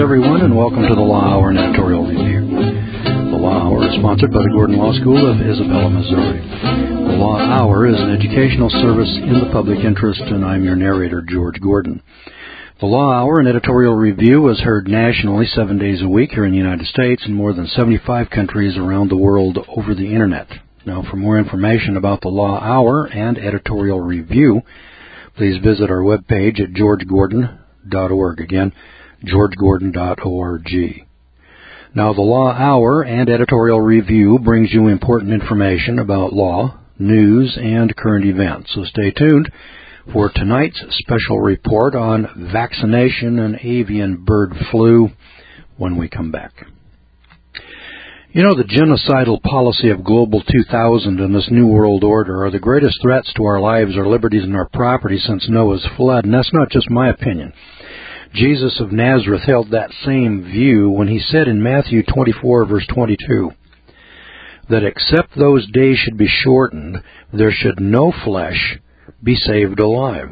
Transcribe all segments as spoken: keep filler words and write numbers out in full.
everyone, and welcome to the Law Hour and Editorial Review. The Law Hour is sponsored by the Gordon Law School of Isabella, Missouri. The Law Hour is an educational service in the public interest, and I'm your narrator, George Gordon. The Law Hour and Editorial Review is heard nationally seven days a week here in the United States and more than seventy-five countries around the world over the Internet. Now, for more information about the Law Hour and Editorial Review, please visit our webpage at george gordon dot org. Again, george gordon dot org. Now, the Law Hour and Editorial Review brings you important information about law, news, and current events. So stay tuned for tonight's special report on vaccination and avian bird flu when we come back. You know, the genocidal policy of Global two thousand and this New World Order are the greatest threats to our lives, our liberties, and our property since Noah's flood, and that's not just my opinion. Jesus of Nazareth held that same view when he said in Matthew twenty-four, verse twenty-two, that except those days should be shortened, there should no flesh be saved alive.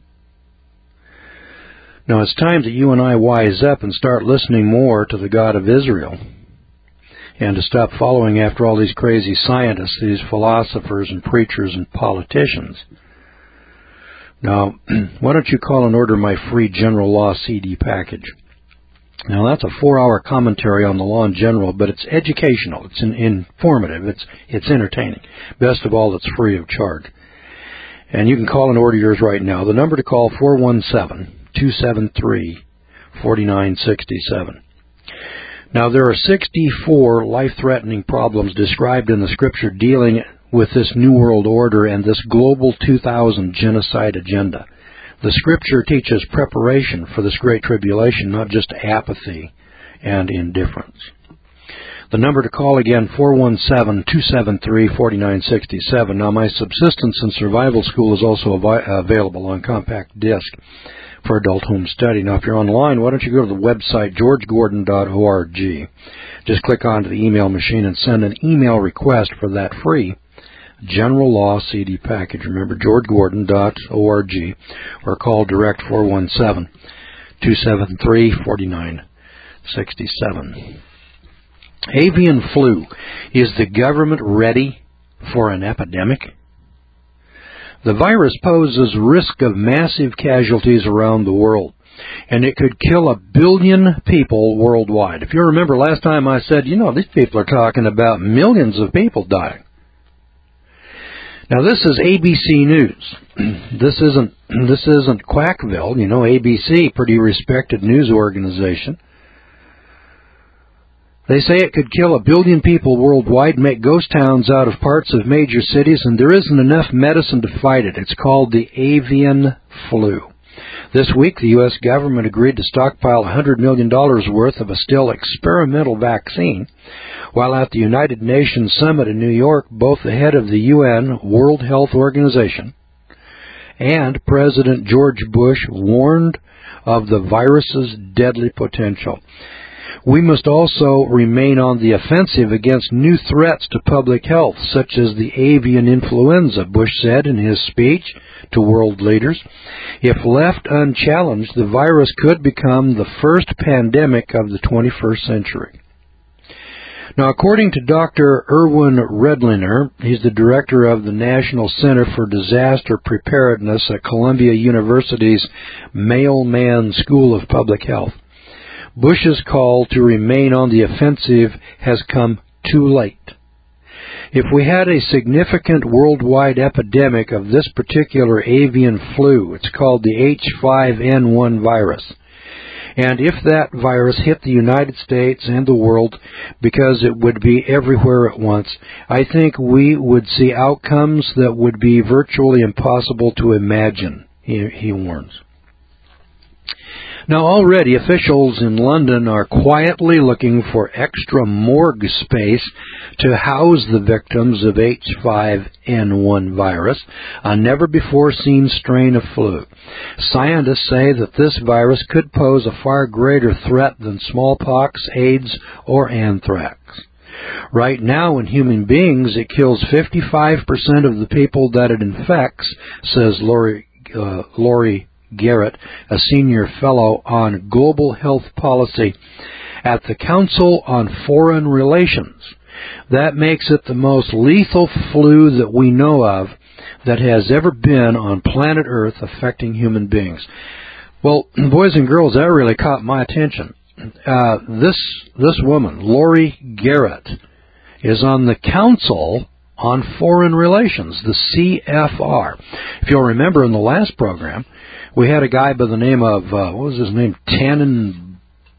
Now, it's time that you and I wise up and start listening more to the God of Israel, and to stop following after all these crazy scientists, these philosophers and preachers and politicians. Now, why don't you call and order my free General Law C D package? Now, that's a four-hour commentary on the law in general, but it's educational, it's in, informative, it's it's entertaining. Best of all, it's free of charge. And you can call and order yours right now. The number to call, four one seven, two seven three, four nine six seven. Now, there are sixty-four life-threatening problems described in the Scripture dealing with this New World Order and this Global two thousand genocide agenda. The Scripture teaches preparation for this great tribulation, not just apathy and indifference. The number to call again, four one seven, two seven three, four nine six seven. Now, my Subsistence and Survival School is also av- available on compact disc for adult home study. Now, if you're online, why don't you go to the website, george gordon dot org. Just click onto the email machine and send an email request for that free General Law C D package. Remember, george gordon dot org, or call direct four one seven, two seven three, four nine six seven. Avian flu. Is the government ready for an epidemic? The virus poses risk of massive casualties around the world, and it could kill a billion people worldwide. If you remember last time I said, you know, these people are talking about millions of people dying. Now, this is A B C News. This isn't this isn't Quackville. You know, A B C, pretty respected news organization. They say it could kill a billion people worldwide, make ghost towns out of parts of major cities, and there isn't enough medicine to fight it. It's called the avian flu. This week, the U S government agreed to stockpile one hundred million dollars worth of a still experimental vaccine, while at the United Nations Summit in New York, both the head of the U N World Health Organization and President George Bush warned of the virus's deadly potential. We must also remain on the offensive against new threats to public health, such as the avian influenza, Bush said in his speech to world leaders. If left unchallenged, the virus could become the first pandemic of the twenty-first century. Now, according to Doctor Erwin Redliner, he's the director of the National Center for Disaster Preparedness at Columbia University's Mailman School of Public Health, Bush's call to remain on the offensive has come too late. If we had a significant worldwide epidemic of this particular avian flu, it's called the H five N one virus, and if that virus hit the United States and the world, because it would be everywhere at once, I think we would see outcomes that would be virtually impossible to imagine, he, he warns. Now, already officials in London are quietly looking for extra morgue space to house the victims of H five N one virus, a never-before-seen strain of flu. Scientists say that this virus could pose a far greater threat than smallpox, AIDS, or anthrax. Right now, in human beings, it kills fifty-five percent of the people that it infects, says Lori, uh, Lori Garrett, a senior fellow on global health policy at the Council on Foreign Relations. That makes it the most lethal flu that we know of that has ever been on planet Earth affecting human beings. Well, boys and girls, that really caught my attention. Uh, this this woman, Lori Garrett, is on the Council on Foreign Relations, the C F R. If you'll remember in the last program, we had a guy by the name of, uh, what was his name, Tannen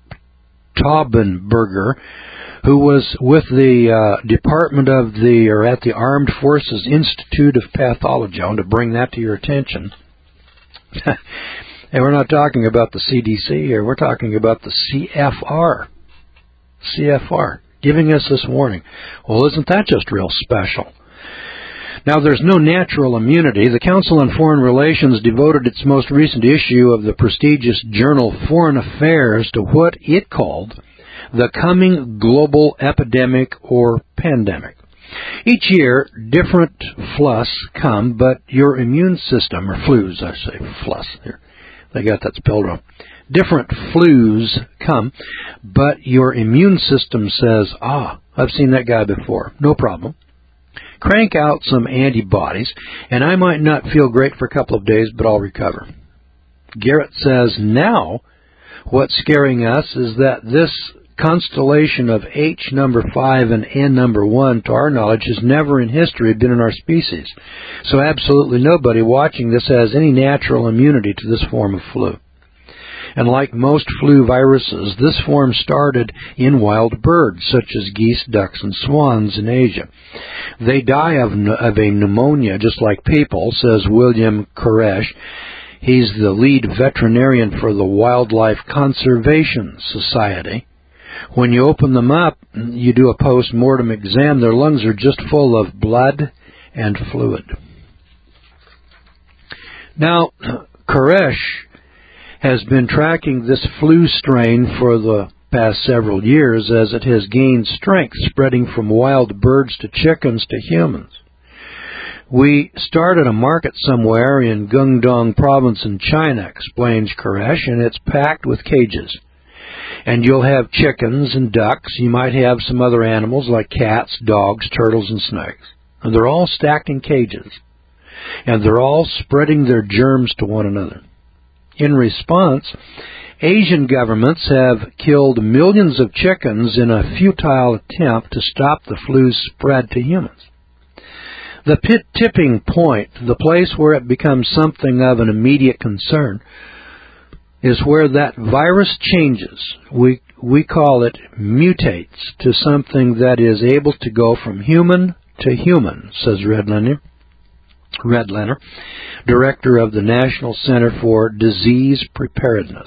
Taubenberger, who was with the uh, Department of the, or at the Armed Forces Institute of Pathology. I want to bring that to your attention. And we're not talking about the C D C here. We're talking about the C F R. C F R, giving us this warning. Well, isn't that just real special? Now, there's no natural immunity. The Council on Foreign Relations devoted its most recent issue of the prestigious journal Foreign Affairs to what it called the coming global epidemic or pandemic. Each year, different flus come, but your immune system, or flus, I say flus here. They got that spelled wrong. Different flus come, but your immune system says, ah, I've seen that guy before. No problem. Crank out some antibodies, and I might not feel great for a couple of days, but I'll recover. Garrett says now what's scaring us is that this constellation of H number five and N number one, to our knowledge, has never in history been in our species. So absolutely nobody watching this has any natural immunity to this form of flu. And like most flu viruses, this form started in wild birds, such as geese, ducks, and swans in Asia. They die of, of a pneumonia just like people, says William Koresh. He's the lead veterinarian for the Wildlife Conservation Society. When you open them up, you do a post-mortem exam, their lungs are just full of blood and fluid. Now, Koresh has been tracking this flu strain for the past several years as it has gained strength, spreading from wild birds to chickens to humans. We started a market somewhere in Guangdong province in China, explains Koresh, and it's packed with cages. And you'll have chickens and ducks. You might have some other animals like cats, dogs, turtles, and snakes. And they're all stacked in cages. And they're all spreading their germs to one another. In response, Asian governments have killed millions of chickens in a futile attempt to stop the flu's spread to humans. The pit tipping point, the place where it becomes something of an immediate concern, is where that virus changes. We we call it mutates to something that is able to go from human to human, says Redlener. Redlener, director of the National Center for Disease Preparedness.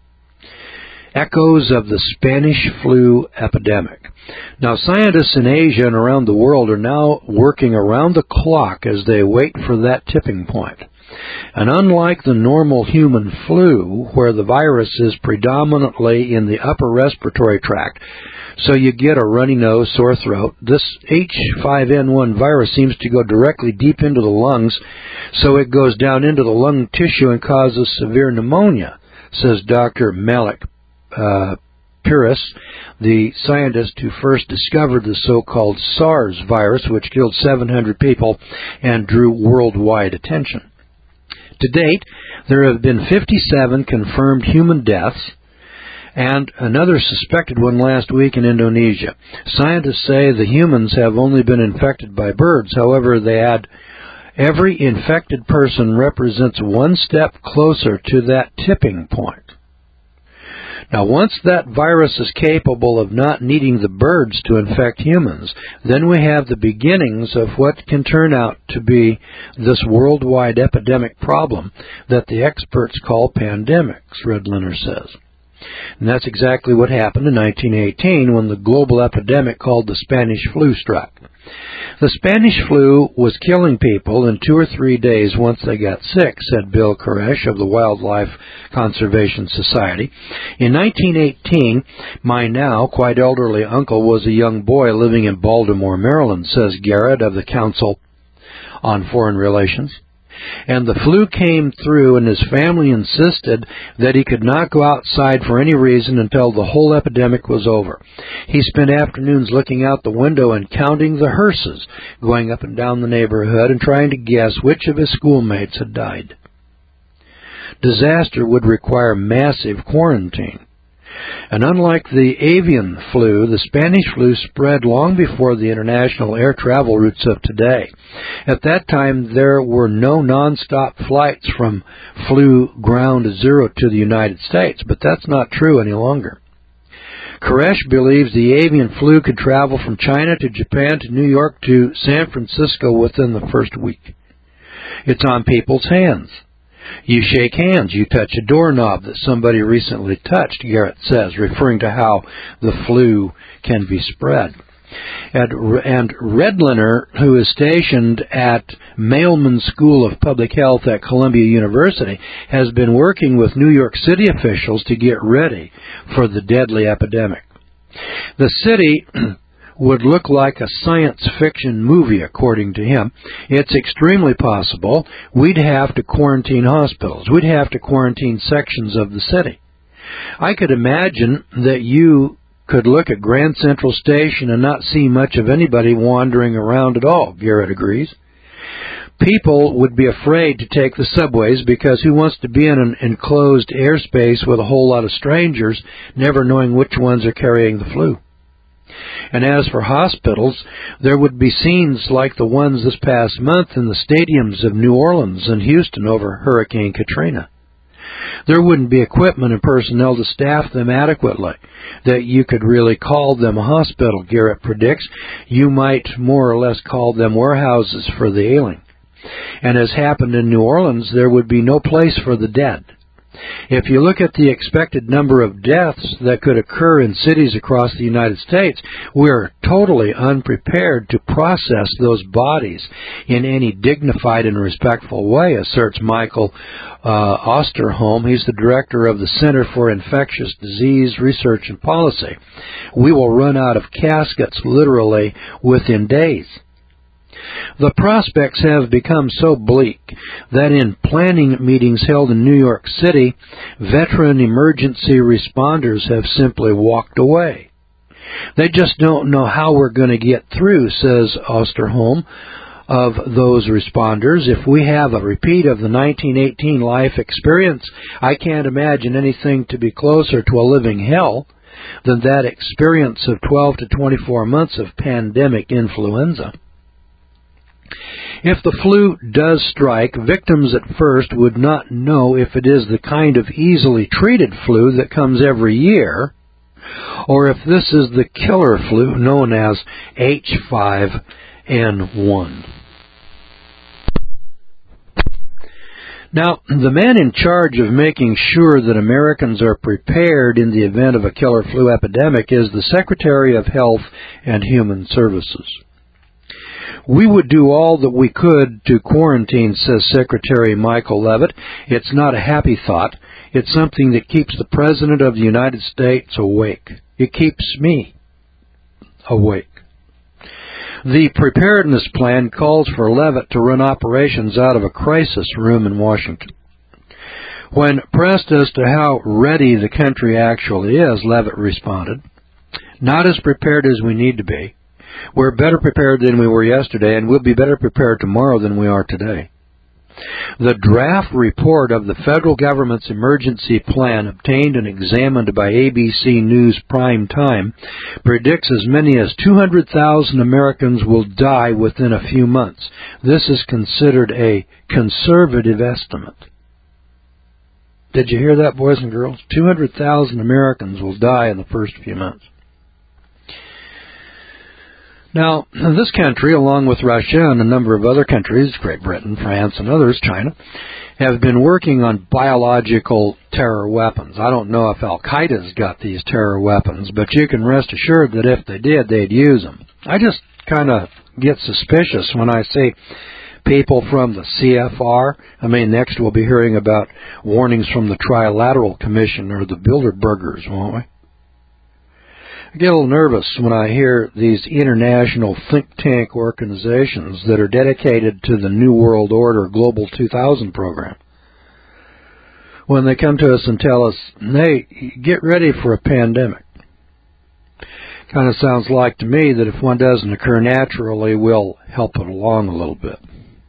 Echoes of the Spanish flu epidemic. Now, scientists in Asia and around the world are now working around the clock as they wait for that tipping point. And unlike the normal human flu, where the virus is predominantly in the upper respiratory tract, so you get a runny nose, sore throat, this H five N one virus seems to go directly deep into the lungs, so it goes down into the lung tissue and causes severe pneumonia, says Doctor Malik uh, Piris, the scientist who first discovered the so-called SARS virus, which killed seven hundred people and drew worldwide attention. To date, there have been fifty-seven confirmed human deaths and another suspected one last week in Indonesia. Scientists say the humans have only been infected by birds. However, they add, every infected person represents one step closer to that tipping point. Now, once that virus is capable of not needing the birds to infect humans, then we have the beginnings of what can turn out to be this worldwide epidemic problem that the experts call pandemics, Redlener says. And that's exactly what happened in nineteen eighteen when the global epidemic called the Spanish flu struck. The Spanish flu was killing people in two or three days once they got sick, said Bill Koresh of the Wildlife Conservation Society. In nineteen eighteen, my now quite elderly uncle was a young boy living in Baltimore, Maryland, says Garrett of the Council on Foreign Relations. And the flu came through, and his family insisted that he could not go outside for any reason until the whole epidemic was over. He spent afternoons looking out the window and counting the hearses going up and down the neighborhood and trying to guess which of his schoolmates had died. Disaster would require massive quarantine. And unlike the avian flu, the Spanish flu spread long before the international air travel routes of today. At that time, there were no nonstop flights from flu ground zero to the United States, but that's not true any longer. Koresh believes the avian flu could travel from China to Japan to New York to San Francisco within the first week. It's on people's hands. You shake hands, you touch a doorknob that somebody recently touched, Garrett says, referring to how the flu can be spread. And, and Redliner, who is stationed at Mailman School of Public Health at Columbia University, has been working with New York City officials to get ready for the deadly epidemic. The city would look like a science fiction movie, according to him. It's extremely possible we'd have to quarantine hospitals. We'd have to quarantine sections of the city. I could imagine that you could look at Grand Central Station and not see much of anybody wandering around at all, Garrett agrees. People would be afraid to take the subways because who wants to be in an enclosed airspace with a whole lot of strangers, never knowing which ones are carrying the flu? And as for hospitals, there would be scenes like the ones this past month in the stadiums of New Orleans and Houston over Hurricane Katrina. There wouldn't be equipment and personnel to staff them adequately, that you could really call them a hospital, Garrett predicts. You might more or less call them warehouses for the ailing. And as happened in New Orleans, there would be no place for the dead. If you look at the expected number of deaths that could occur in cities across the United States, we're totally unprepared to process those bodies in any dignified and respectful way, asserts Michael uh, Osterholm. He's the director of the Center for Infectious Disease Research and Policy. We will run out of caskets literally within days. The prospects have become so bleak that in planning meetings held in New York City, veteran emergency responders have simply walked away. They just don't know how we're going to get through, says Osterholm of those responders. If we have a repeat of the nineteen eighteen life experience, I can't imagine anything to be closer to a living hell than that experience of twelve to twenty-four months of pandemic influenza. If the flu does strike, victims at first would not know if it is the kind of easily treated flu that comes every year, or if this is the killer flu known as H five N one. Now, the man in charge of making sure that Americans are prepared in the event of a killer flu epidemic is the Secretary of Health and Human Services. We would do all that we could to quarantine, says Secretary Michael Leavitt. It's not a happy thought. It's something that keeps the President of the United States awake. It keeps me awake. The preparedness plan calls for Leavitt to run operations out of a crisis room in Washington. When pressed as to how ready the country actually is, Leavitt responded, "Not as prepared as we need to be. We're better prepared than we were yesterday, and we'll be better prepared tomorrow than we are today." The draft report of the federal government's emergency plan, obtained and examined by A B C News Prime Time, predicts as many as two hundred thousand Americans will die within a few months. This is considered a conservative estimate. Did you hear that, boys and girls? two hundred thousand Americans will die in the first few months. Now, this country, along with Russia and a number of other countries, Great Britain, France, and others, China, have been working on biological terror weapons. I don't know if Al-Qaeda's got these terror weapons, but you can rest assured that if they did, they'd use them. I just kind of get suspicious when I see people from the C F R. I mean, next we'll be hearing about warnings from the Trilateral Commission or the Bilderbergers, won't we? I get a little nervous when I hear these international think tank organizations that are dedicated to the New World Order Global two thousand program. When they come to us and tell us, hey, get ready for a pandemic. Kind of sounds like to me that if one doesn't occur naturally, we'll help it along a little bit.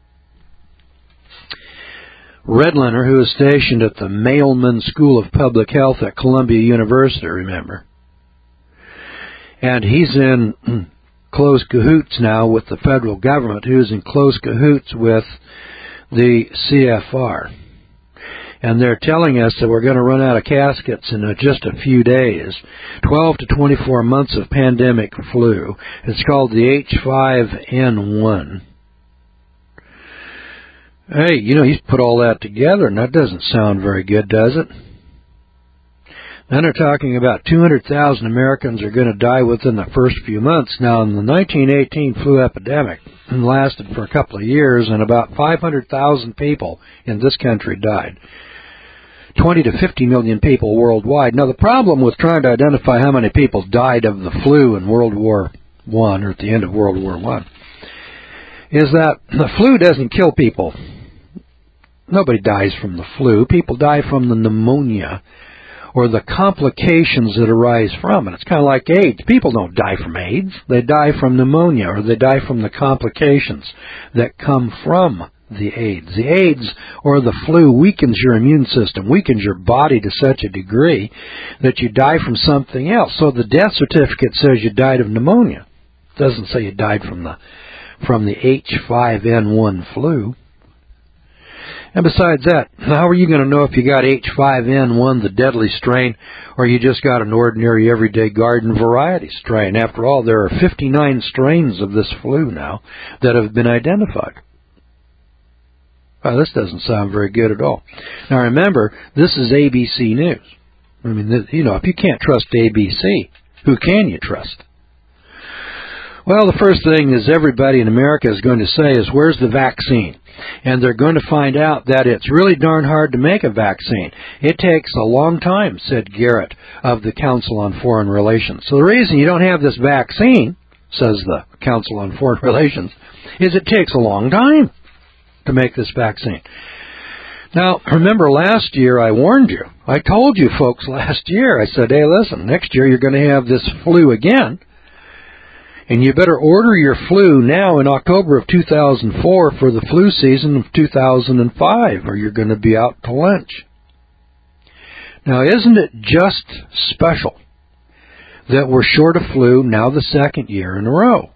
Redlener, who is stationed at the Mailman School of Public Health at Columbia University, remember. And he's in close cahoots now with the federal government, who's in close cahoots with the C F R. And they're telling us that we're going to run out of caskets in just a few days. twelve to twenty-four months of pandemic flu. It's called the H five N one. Hey, you know, he's put all that together, and that doesn't sound very good, does it? Then they're talking about two hundred thousand Americans are going to die within the first few months. Now, in the nineteen eighteen flu epidemic, it lasted for a couple of years, and about five hundred thousand people in this country died. twenty to fifty million people worldwide. Now, the problem with trying to identify how many people died of the flu in World War One, or at the end of World War One, is that the flu doesn't kill people. Nobody dies from the flu. People die from the pneumonia or the complications that arise from it. It's kind of like AIDS. People don't die from AIDS. They die from pneumonia, or they die from the complications that come from the AIDS. The AIDS or the flu weakens your immune system, weakens your body to such a degree that you die from something else. So the death certificate says you died of pneumonia. It doesn't say you died from the from the H five N one flu. And besides that, how are you going to know if you got H five N one, the deadly strain, or you just got an ordinary everyday garden variety strain? After all, there are fifty-nine strains of this flu now that have been identified. Well, this doesn't sound very good at all. Now remember, this is A B C News. I mean, you know, if you can't trust A B C, who can you trust? Well, the first thing is everybody in America is going to say is, where's the vaccine? And they're going to find out that it's really darn hard to make a vaccine. It takes a long time, said Garrett of the Council on Foreign Relations. So the reason you don't have this vaccine, says the Council on Foreign Relations, is it takes a long time to make this vaccine. Now, remember last year I warned you. I told you folks last year, I said, hey, listen, next year you're going to have this flu again. And you better order your flu now in October of two thousand four for the flu season of two thousand five, or you're going to be out to lunch. Now, isn't it just special that we're short of flu now the second year in a row?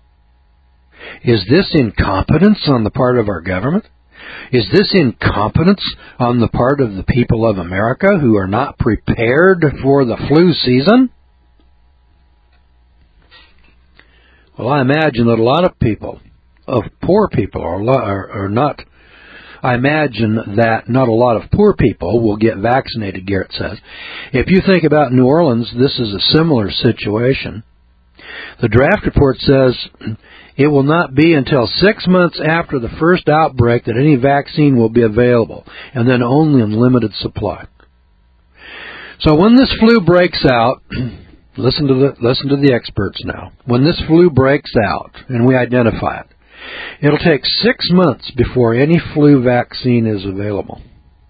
Is this incompetence on the part of our government? Is this incompetence on the part of the people of America who are not prepared for the flu season? Well, I imagine that a lot of people, of poor people, are, are, are not, I imagine that not a lot of poor people will get vaccinated, Garrett says. If you think about New Orleans, this is a similar situation. The draft report says it will not be until six months after the first outbreak that any vaccine will be available, and then only in limited supply. So when this flu breaks out, Listen to the listen to the experts now. When this flu breaks out and we identify it, it'll take six months before any flu vaccine is available.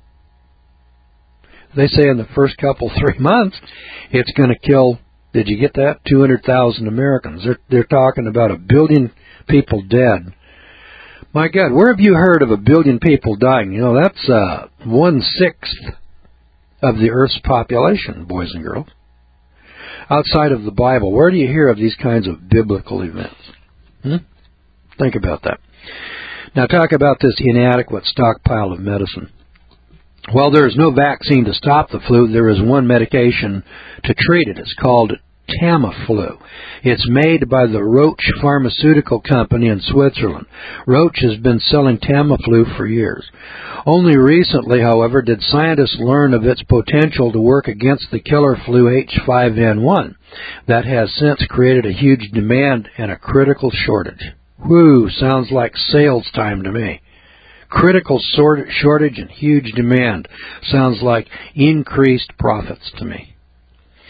They say in the first couple, three months, it's going to kill, did you get that? two hundred thousand Americans. They're, they're talking about a billion people dead. My God, where have you heard of a billion people dying? You know, that's uh, one-sixth of the Earth's population, boys and girls. Outside of the Bible, where do you hear of these kinds of biblical events? Hmm? Think about that. Now talk about this inadequate stockpile of medicine. While there is no vaccine to stop the flu, there is one medication to treat it. It's called Tamiflu. It's made by the Roche Pharmaceutical Company in Switzerland. Roche has been selling Tamiflu for years. Only recently, however, did scientists learn of its potential to work against the killer flu H five N one that has since created a huge demand and a critical shortage. Whew, sounds like sales time to me. Critical shortage and huge demand sounds like increased profits to me.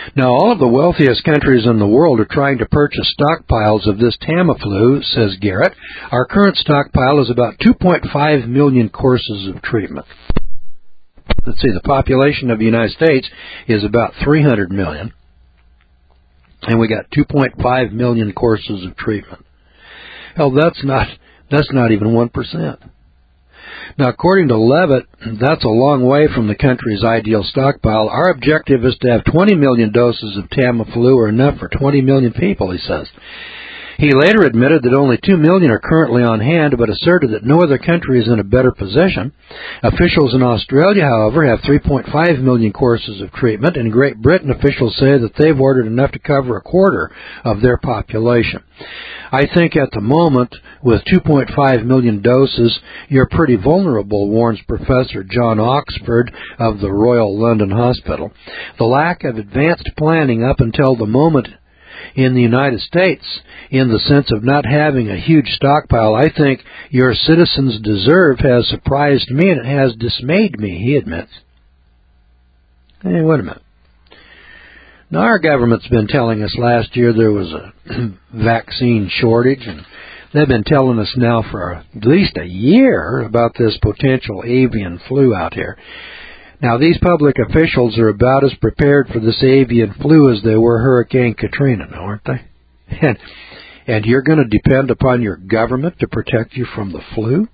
Now, all of the wealthiest countries in the world are trying to purchase stockpiles of this Tamiflu, says Garrett. Our current stockpile is about two point five million courses of treatment. Let's see, the population of the United States is about three hundred million, and we got two point five million courses of treatment. Hell, that's not, that's not even one percent. Now, according to Levitt, that's a long way from the country's ideal stockpile. Our objective is to have twenty million doses of Tamiflu, or enough for twenty million people, he says. He later admitted that only two million are currently on hand, but asserted that no other country is in a better position. Officials in Australia, however, have three point five million courses of treatment. In Great Britain, officials say that they've ordered enough to cover a quarter of their population. I think at the moment, with two point five million doses, you're pretty vulnerable, warns Professor John Oxford of the Royal London Hospital. The lack of advanced planning up until the moment in the United States, in the sense of not having a huge stockpile, I think your citizens deserve, has surprised me, and it has dismayed me, he admits. Hey, wait a minute. Now, our government's been telling us last year there was a vaccine shortage, and they've been telling us now for at least a year about this potential avian flu out here. Now, these public officials are about as prepared for this avian flu as they were Hurricane Katrina, now, aren't they? And, and you're going to depend upon your government to protect you from the flu?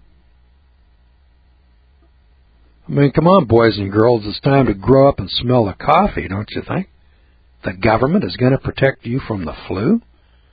I mean, come on, boys and girls, it's time to grow up and smell the coffee, don't you think? The government is going to protect you from the flu?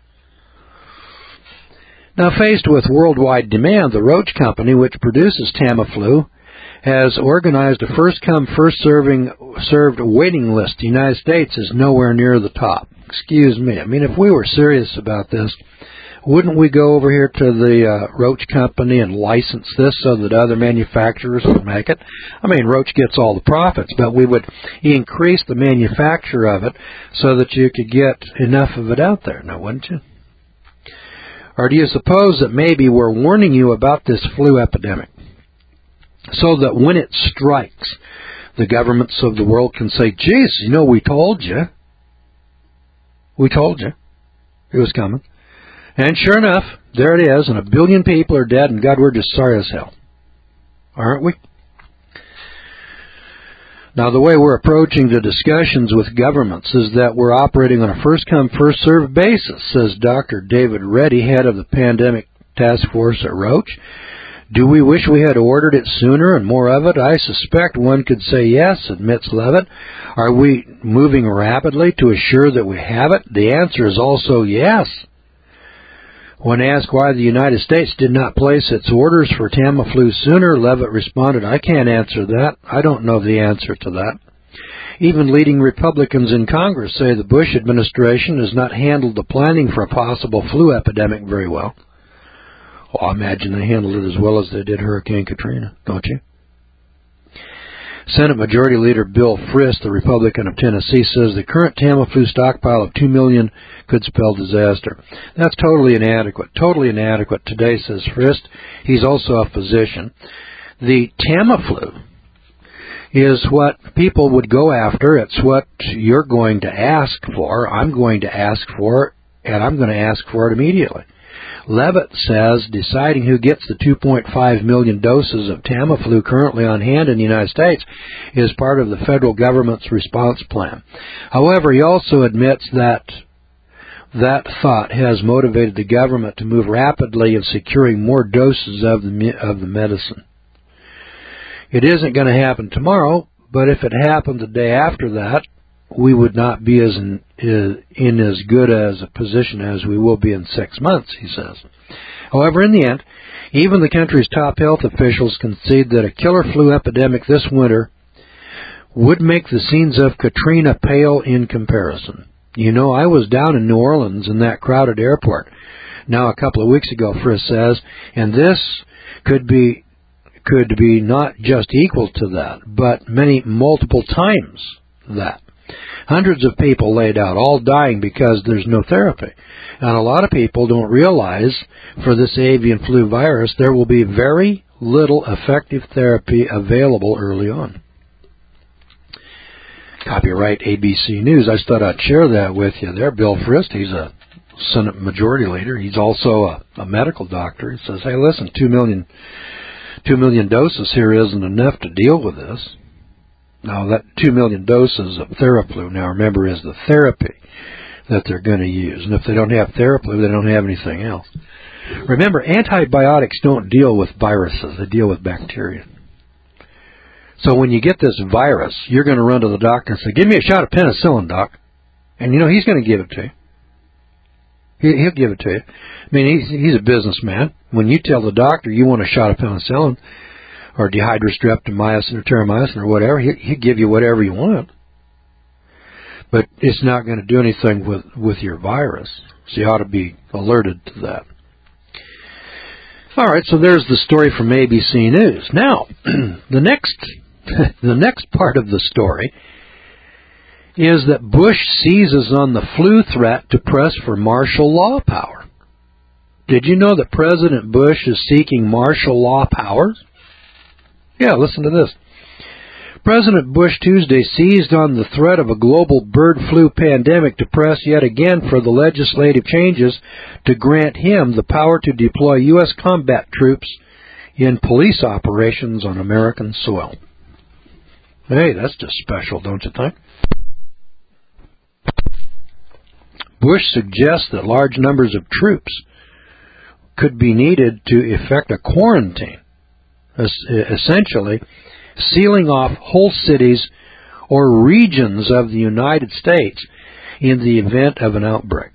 Now, faced with worldwide demand, the Roche Company, which produces Tamiflu, has organized a first-come, first-served waiting list. The United States is nowhere near the top. Excuse me. I mean, if we were serious about this, wouldn't we go over here to the uh, Roche Company and license this so that other manufacturers would make it? I mean, Roche gets all the profits, but we would increase the manufacture of it so that you could get enough of it out there, now wouldn't you? Or do you suppose that maybe we're warning you about this flu epidemic, so that when it strikes, the governments of the world can say, geez, you know, we told you. We told you. It was coming. And sure enough, there it is, and a billion people are dead, and God, we're just sorry as hell. Aren't we? Now, the way we're approaching the discussions with governments is that we're operating on a first-come, first-served basis, says Doctor David Reddy, head of the Pandemic Task Force at Roche. Do we wish we had ordered it sooner and more of it? I suspect one could say yes, admits Levitt. Are we moving rapidly to assure that we have it? The answer is also yes. When asked why the United States did not place its orders for Tamiflu sooner, Levitt responded, I can't answer that. I don't know the answer to that. Even leading Republicans in Congress say the Bush administration has not handled the planning for a possible flu epidemic very well. Well, I imagine they handled it as well as they did Hurricane Katrina, don't you? Senate Majority Leader Bill Frist, the Republican of Tennessee, says the current Tamiflu stockpile of two million could spell disaster. That's totally inadequate. Totally inadequate today, says Frist. He's also a physician. The Tamiflu is what people would go after. It's what you're going to ask for, I'm going to ask for, and I'm going to ask for it immediately. Levitt says deciding who gets the two point five million doses of Tamiflu currently on hand in the United States is part of the federal government's response plan. However, he also admits that that thought has motivated the government to move rapidly in securing more doses of the, of the medicine. It isn't going to happen tomorrow, but if it happened the day after that, we would not be as in, in as good as a position as we will be in six months, he says. However, in the end, even the country's top health officials concede that a killer flu epidemic this winter would make the scenes of Katrina pale in comparison. You know, I was down in New Orleans in that crowded airport now a couple of weeks ago, Frist says, and this could be could be not just equal to that, but many multiple times that. Hundreds of people laid out, all dying because there's no therapy. And a lot of people don't realize for this avian flu virus there will be very little effective therapy available early on. Copyright A B C News. I just thought I'd share that with you there. Bill Frist, he's a Senate Majority Leader. He's also a, a medical doctor. He says, hey, listen, two million, two million doses here isn't enough to deal with this. Now, that two million doses of Theraflu, now remember, is the therapy that they're going to use. And if they don't have Theraflu, they don't have anything else. Remember, antibiotics don't deal with viruses. They deal with bacteria. So when you get this virus, you're going to run to the doctor and say, give me a shot of penicillin, doc. And, you know, he's going to give it to you. He, he'll give it to you. I mean, he's, he's a businessman. When you tell the doctor you want a shot of penicillin or dihydrostreptomycin or terramycin or whatever, he, he'll give you whatever you want. But it's not going to do anything with, with your virus. So you ought to be alerted to that. All right, so there's the story from A B C News. Now, the next the next part of the story is that Bush seizes on the flu threat to press for martial law power. Did you know that President Bush is seeking martial law powers? Yeah, listen to this. President Bush Tuesday seized on the threat of a global bird flu pandemic to press yet again for the legislative changes to grant him the power to deploy U S combat troops in police operations on American soil. Hey, that's just special, don't you think? Bush suggests that large numbers of troops could be needed to effect a quarantine, essentially sealing off whole cities or regions of the United States in the event of an outbreak.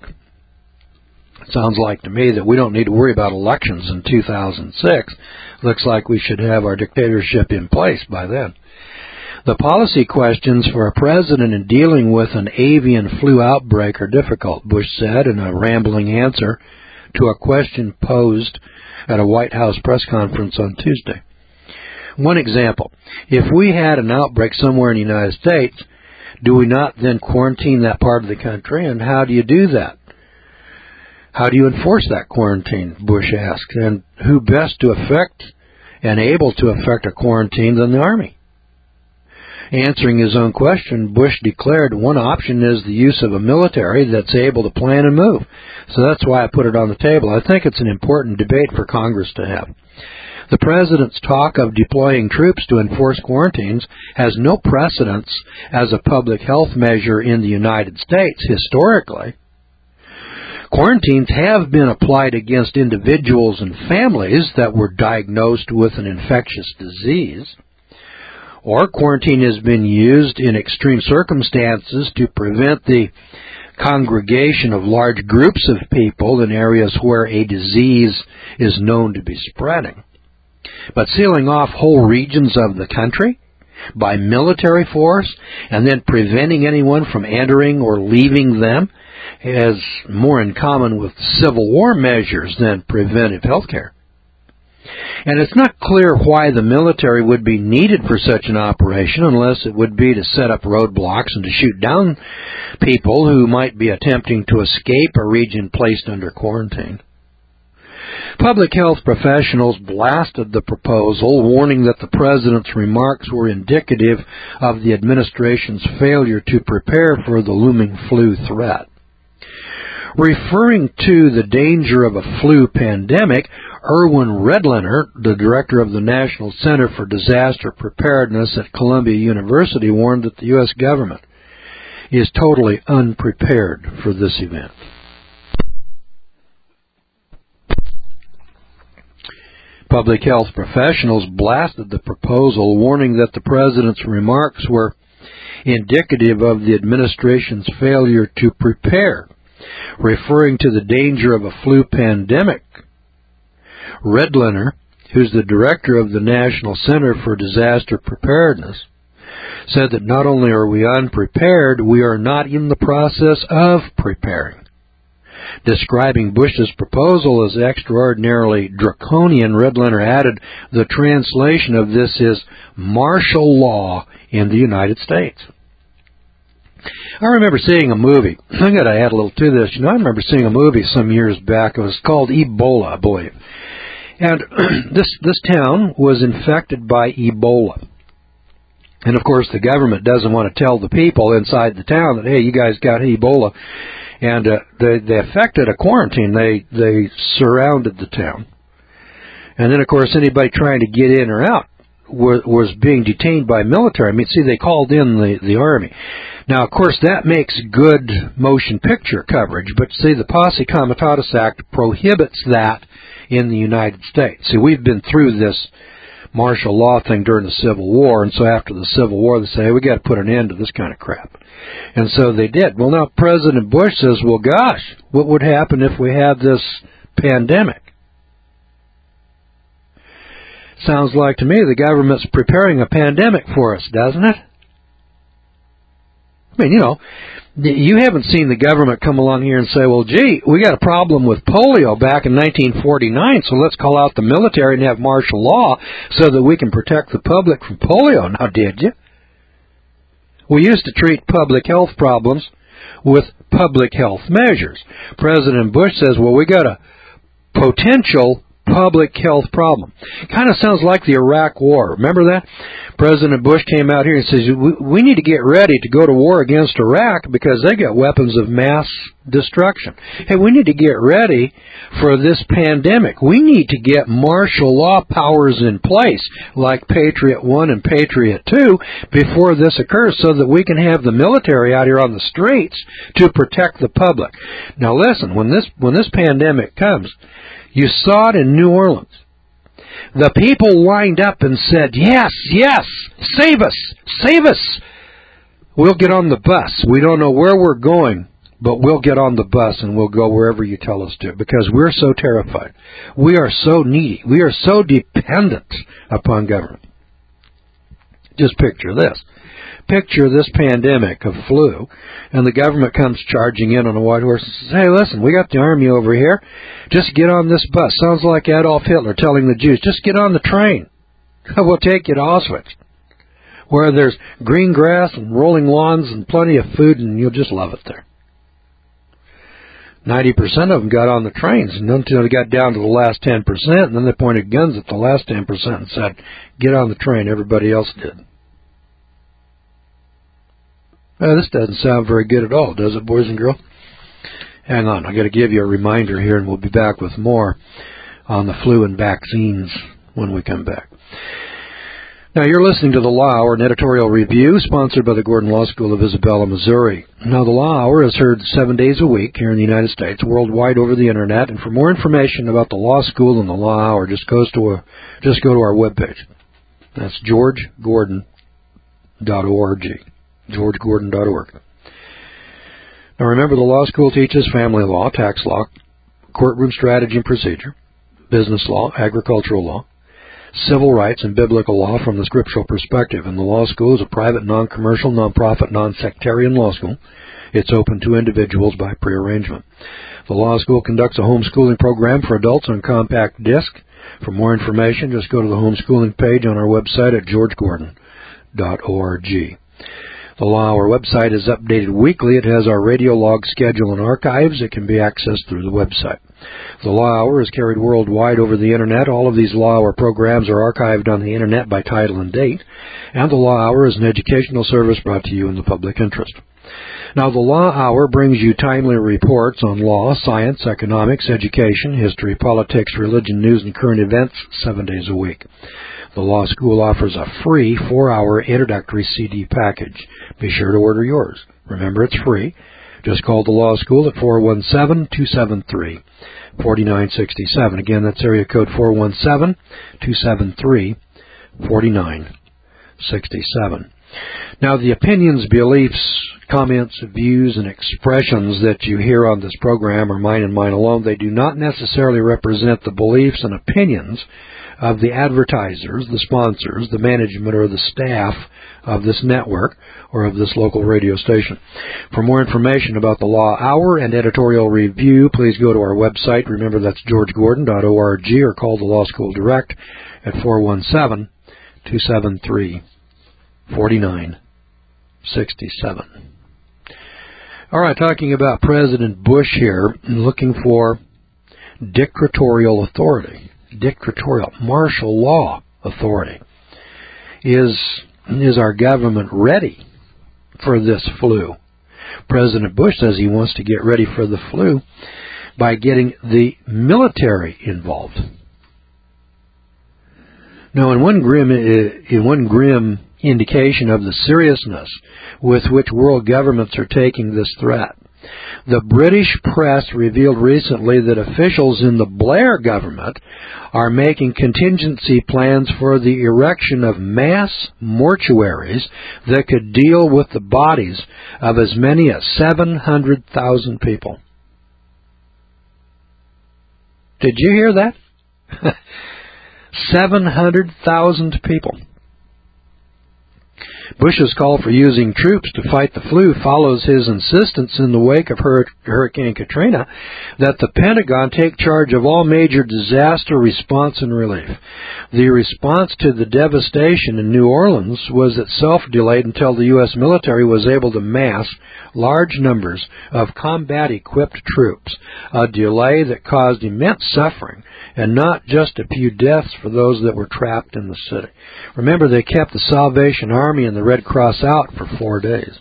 It sounds like to me that we don't need to worry about elections in two thousand six. Looks like we should have our dictatorship in place by then. The policy questions for a president in dealing with an avian flu outbreak are difficult, Bush said in a rambling answer to a question posed at a White House press conference on Tuesday. One example, if we had an outbreak somewhere in the United States, do we not then quarantine that part of the country? And how do you do that? How do you enforce that quarantine, Bush asked. And who best to effect and able to effect a quarantine than the Army? Answering his own question, Bush declared one option is the use of a military that's able to plan and move. So that's why I put it on the table. I think it's an important debate for Congress to have. The president's talk of deploying troops to enforce quarantines has no precedence as a public health measure in the United States historically. Quarantines have been applied against individuals and families that were diagnosed with an infectious disease. Or quarantine has been used in extreme circumstances to prevent the congregation of large groups of people in areas where a disease is known to be spreading. But sealing off whole regions of the country by military force and then preventing anyone from entering or leaving them has more in common with Civil War measures than preventive health care. And it's not clear why the military would be needed for such an operation unless it would be to set up roadblocks and to shoot down people who might be attempting to escape a region placed under quarantine. Public health professionals blasted the proposal, warning that the president's remarks were indicative of the administration's failure to prepare for the looming flu threat. Referring to the danger of a flu pandemic, Erwin Redlener, the director of the National Center for Disaster Preparedness at Columbia University, warned that the U S government is totally unprepared for this event. Public health professionals blasted the proposal, warning that the president's remarks were indicative of the administration's failure to prepare, referring to the danger of a flu pandemic. Redlener, who's the director of the National Center for Disaster Preparedness, said that not only are we unprepared, we are not in the process of preparing. Describing Bush's proposal as extraordinarily draconian, Redlener added, the translation of this is martial law in the United States. I remember seeing a movie. I'm going to add a little to this. You know, I remember seeing a movie some years back. It was called Ebola, I believe. And this this town was infected by Ebola. And, of course, the government doesn't want to tell the people inside the town that, hey, you guys got Ebola. And uh, they, they effected a quarantine. They, they surrounded the town. And then, of course, anybody trying to get in or out was, was being detained by military. I mean, see, they called in the, the Army. Now, of course, that makes good motion picture coverage. But, see, the Posse Comitatus Act prohibits that in the United States. See, we've been through this martial law thing during the Civil War, and so after the Civil War, they say, hey, we got to put an end to this kind of crap. And so they did. Well, now President Bush says, well, gosh, what would happen if we had this pandemic? Sounds like to me the government's preparing a pandemic for us, doesn't it? I mean, you know, you haven't seen the government come along here and say, well, gee, we got a problem with polio back in nineteen forty-nine, so let's call out the military and have martial law so that we can protect the public from polio. Now, did you? We used to treat public health problems with public health measures. President Bush says, well, we got a potential public health problem. Kind of sounds like the Iraq War. Remember that? President Bush came out here and says, we, we need to get ready to go to war against Iraq because they got weapons of mass destruction. Hey, we need to get ready for this pandemic. We need to get martial law powers in place like Patriot one and Patriot two before this occurs so that we can have the military out here on the streets to protect the public. Now listen, when this when this pandemic comes, you saw it in New Orleans. The people lined up and said, yes, yes, save us, save us. We'll get on the bus. We don't know where we're going, but we'll get on the bus and we'll go wherever you tell us to because we're so terrified. We are so needy. We are so dependent upon government. Just picture this. Picture this pandemic of flu, and the government comes charging in on a white horse and says, hey, listen, we got the army over here. Just get on this bus. Sounds like Adolf Hitler telling the Jews, just get on the train. We'll take you to Auschwitz, where there's green grass and rolling lawns and plenty of food, and you'll just love it there. ninety percent of them got on the trains until they got down to the last ten percent, and then they pointed guns at the last ten percent and said, get on the train. Everybody else did. Well, this doesn't sound very good at all, does it, boys and girls? Hang on, I got to give you a reminder here, and we'll be back with more on the flu and vaccines when we come back. Now, you're listening to The Law Hour, an editorial review sponsored by the Gordon Law School of Isabella, Missouri. Now, The Law Hour is heard seven days a week here in the United States, worldwide over the Internet. And for more information about the Law School and The Law Hour, just goes to a, just go to our webpage. That's george gordon dot org. george gordon dot org. Now remember, the law school teaches family law, tax law, courtroom strategy and procedure, business law, agricultural law, civil rights, and biblical law from the scriptural perspective. And the law school is a private, non-commercial, non-profit, non-sectarian law school. It's open to individuals by prearrangement. The law school conducts a homeschooling program for adults on compact disc. For more information, just go to the homeschooling page on our website at george gordon dot org. The Law Hour website is updated weekly. It has our radio log schedule and archives. It can be accessed through the website. The Law Hour is carried worldwide over the Internet. All of these Law Hour programs are archived on the Internet by title and date. And the Law Hour is an educational service brought to you in the public interest. Now, the Law Hour brings you timely reports on law, science, economics, education, history, politics, religion, news, and current events seven days a week. The Law School offers a free four-hour introductory C D package. Be sure to order yours. Remember, it's free. Just call the Law School at four one seven, two seven three, four nine six seven. Again, that's area code four one seven, two seven three, four nine six seven. Now, the opinions, beliefs, comments, views, and expressions that you hear on this program are mine and mine alone. They do not necessarily represent the beliefs and opinions of the advertisers, the sponsors, the management, or the staff of this network or of this local radio station. For more information about the Law Hour and editorial review, please go to our website. Remember, that's george gordon dot org, or call the Law School direct at four one seven, two seven three, four nine six seven. All right, talking about President Bush here, looking for dictatorial authority. Dictatorial, martial law authority. Is is our government ready for this flu? President Bush says he wants to get ready for the flu by getting the military involved. Now, in one grim, in one grim indication of the seriousness with which world governments are taking this threat, the British press revealed recently that officials in the Blair government are making contingency plans for the erection of mass mortuaries that could deal with the bodies of as many as seven hundred thousand people. Did you hear that? seven hundred thousand people. Bush's call for using troops to fight the flu follows his insistence in the wake of Hur- Hurricane Katrina that the Pentagon take charge of all major disaster response and relief. The response to the devastation in New Orleans was itself delayed until the U S military was able to mass large numbers of combat-equipped troops, a delay that caused immense suffering and not just a few deaths for those that were trapped in the city. Remember, they kept the Salvation Army and the Red Cross out for four days.